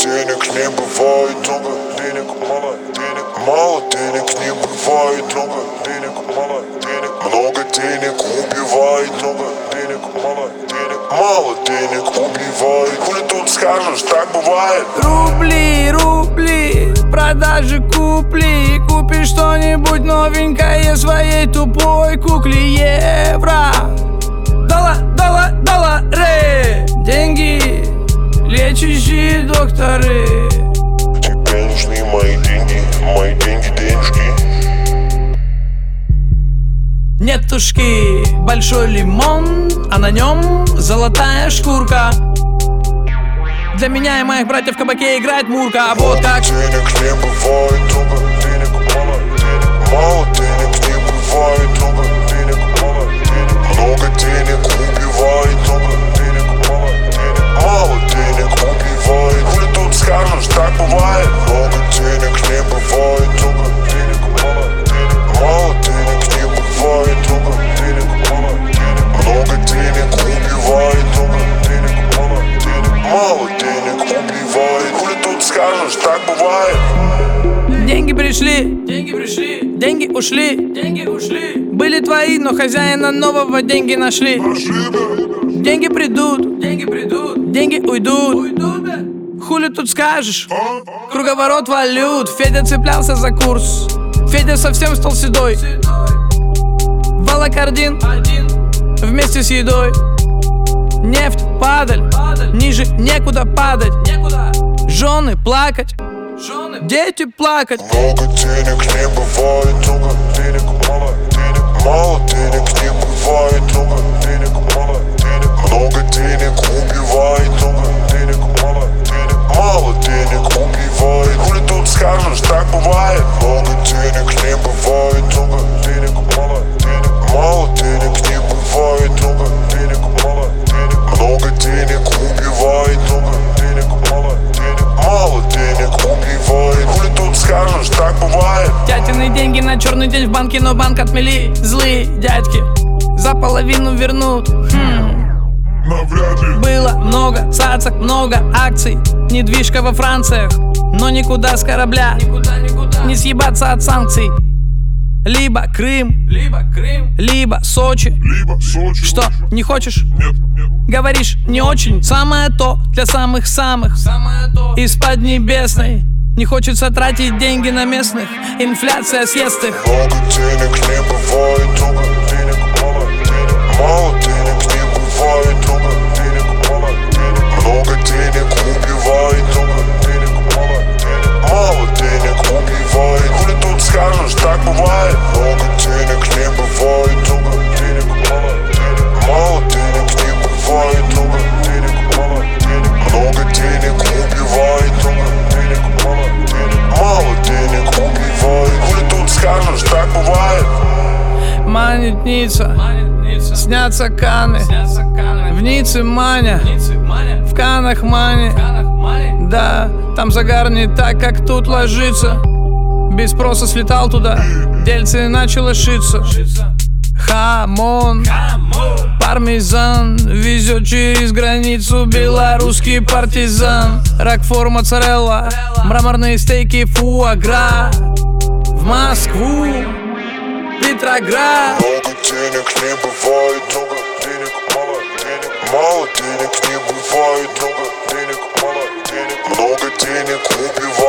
денег не бывает, много денег, мало денег. Мало денег не бывает, много денег, мало денег. Много денег убивает, много денег, мало денег. Мало денег убивает. Хули тут скажешь, так бывает. Рубли, рубли, продажи купли. Купи что-нибудь новенькое своей тупой кукле. Евро, доллары, деньги, лечащие докторы. Тебе нужны мои деньги, денежки. Нетушки, большой лимон, а на нем золотая шкурка. Для меня и моих братьев в кабаке играет мурка. А вот как Денег не бывает, много денег, мало денег. Мало денег не бывает, много денег, мало денег. Много денег убивает, много денег, мало денег. Мало денег убивает. Хули тут скажешь, так бывает. Много денег не бывает, много денег, мало денег. Мало денег не бывает, много денег, мало денег. Много денег убивает, много денег, мало денег. Мало денег убивает. Хули тут скажешь, так бывает. деньги пришли, деньги ушли. Были твои, но хозяина нового деньги нашли. Деньги придут, деньги уйдут. Хули тут скажешь? Круговорот валют. Федя цеплялся за курс. Федя совсем стал седой. Волокордин вместе с едой. Нефть, падаль, ниже некуда падать. Жены плакать, дети плакать. Много денег не бывает, много денег, мало денег. Мало денег не бывает, много денег, мало денег. Много денег убивает, много денег, мало денег. Мало денег убивает. Хули тут скажешь, так бывает. Много денег не бывает, много денег, мало денег. Мало денег не бывает, много денег, мало денег. Много денег убивает, много денег, мало денег. Мало денег убивает. Хули тут скажешь, так бывает. Тятины деньги на черный день в банке, но банк отмели. Злые дядьки за половину вернут. Навряд ли. Было много цацок, много акций. Недвижка во Франциях, но никуда с корабля. Не съебаться от санкций. Либо Крым, либо Сочи. Что, не хочешь? Нет. Говоришь, не очень. Самое то для самых-самых. Из Поднебесной. Не хочется тратить деньги на местных. Инфляция съест их. Много денег не бывает, много денег, мало денег. Мало денег не бывает, много денег, мало денег. Много денег убивает, много денег, мало денег. Мало денег убивает. Хули тут скажешь, так бывает. Много денег не бывает, много денег, мало денег. Мало денег не бывает, много денег, мало денег. Много денег убивает, много денег, мало денег. Мало денег убивает. Хули тут скажешь, так бывает. Манит Ницца, снятся Каны. В Ницце Маня, в Канах Мани. Да, там загар не так, как тут ложится. Без спроса слетал туда, дельце начало шиться. Хамон, пармезан везет через границу белорусский партизан. Рокфор, моцарелла, мраморные стейки, фуагра. В Москву, Петроград. Много денег не бывает, много денег, мало денег. Мало денег не бывает, много денег, мало денег. Много денег убивает.